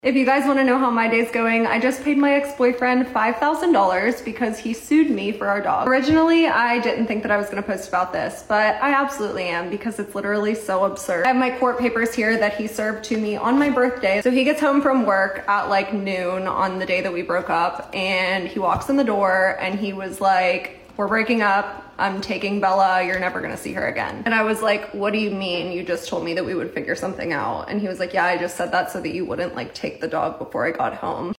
If you guys want to know how my day's going, I just paid my ex-boyfriend $5,000 because he sued me for our dog. Originally, I didn't think that I was going to post about this, but I absolutely am because it's literally so absurd. I have my court papers here that he served to me on my birthday. So he gets home from work at like noon on the day that we broke up, and he walks in the door and he was like, "We're breaking up. I'm taking Bella. You're never gonna see her again." And I was like, "What do you mean? You just told me that we would figure something out." And he was like, "Yeah, I just said that so that you wouldn't like take the dog before I got home."